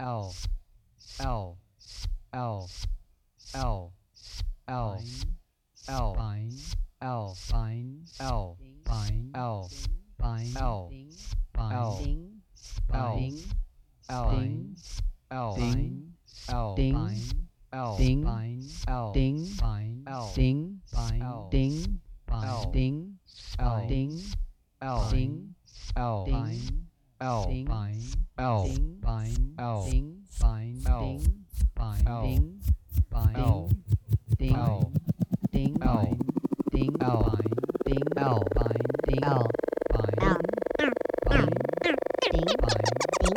L L L L L L Fine, L fine, L fine, L fine, L L fine, L fine, L ding, L fine, L ding, fine, L ding, fine, L ding, fine ding, L fine, L ding, L fine, ding, L ding, L ding, L ding, L ding, fine L ding, fine, L ding, fine, L ding, fine, L ding, fine, L ding, L ding, L fine, ding, L fine, ding, L fine, ding, L fine, L fine, ding, fine, ding,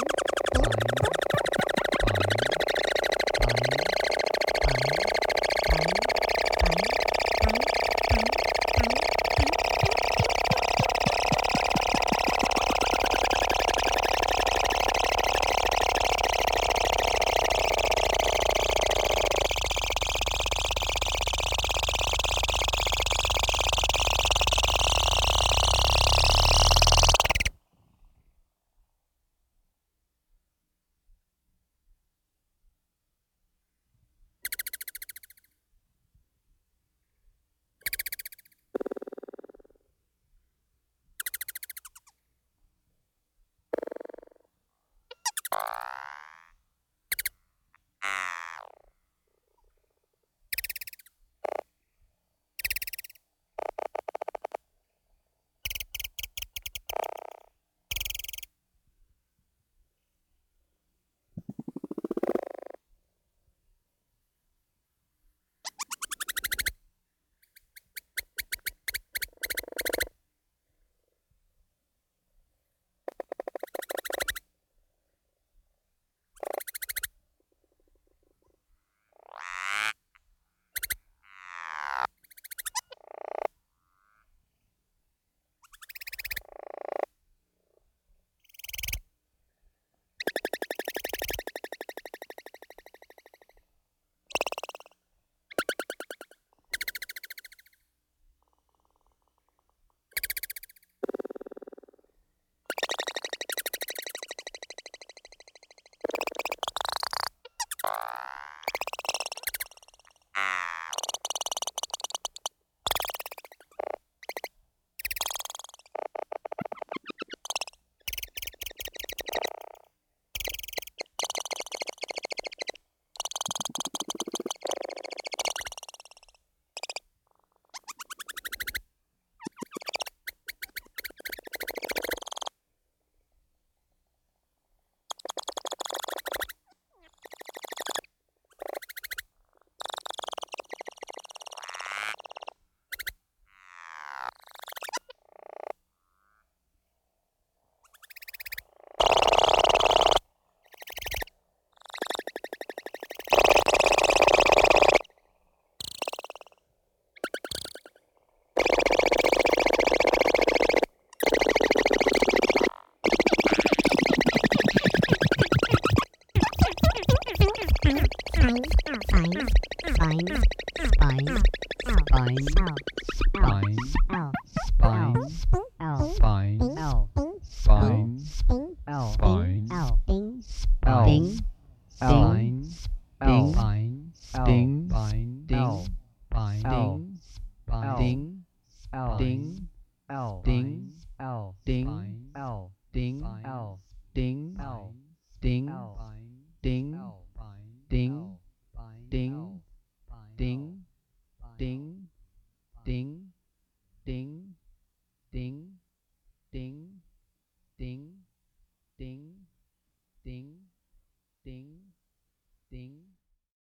ding, ding, ding,